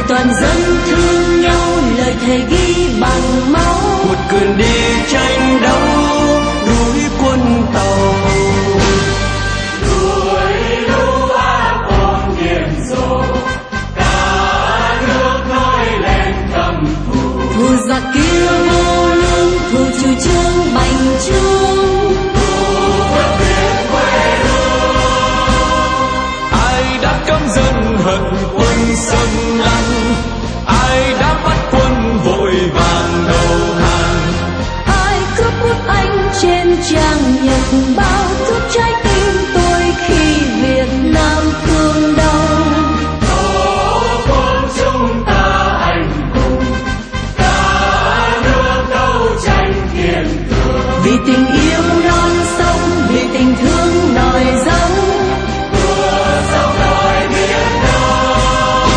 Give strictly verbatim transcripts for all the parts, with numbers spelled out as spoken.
toàn dân thương nhau, lời thề ghi bằng máu. Cuột cường đi tranh đấu, đuổi quân Tàu. Đuổi lũ ác ôn điên rồ, cả nước nổi lên căm thù. Thù giặc kia vô lương, thù chủ trương bành trướng. Thù vượt biển quê hương. Ai đã căm dân hận quân xâm lăng, ai đã bắt quân vội vàng đầu hàng. Ai cướp bút anh trên trang nhật báo, cướp trái tim tôi khi Việt Nam thương đau. Tổ quốc chúng ta anh hùng, cả nước đấu tranh kiên cường. Vì tình yêu non sông, vì tình thương nòi giống. Vừa sông nổi biển Đông.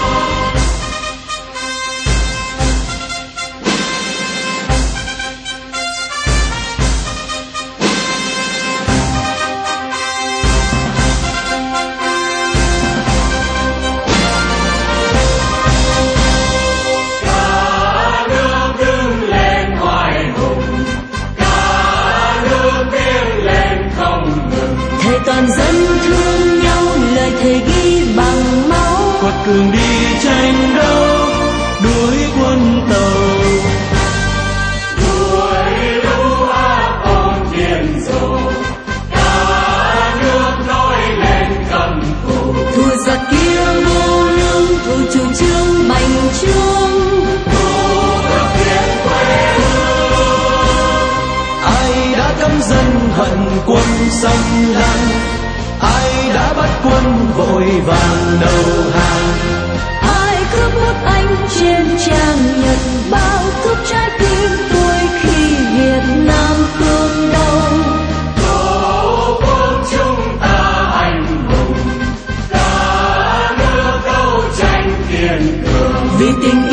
Cả nước đứng lên oai hùng, cả nước tiến lên không ngừng. Thề toàn dân thương nhau, lời thề ghi bằng máu. Quật cường đi tranh đấu, đuổi quân Tàu. Đuổi lũ ác ôn điên rồ, cả nước nổi lên căm thù. Thù giặc kia vô lương, thù chủ trương bành trướng. Thù vượt biển quê hương. Ai đã căm dân hận quân xâm lăng, ai đã bắt quân vội vàng đầu hàng. Ai cướp bút anh trên trang nhật báo, cướp trái tim tôi khi Việt Nam thương đau. Tổ quốc chúng ta anh hùng, cả nước đấu tranh kiên cường. Vì tình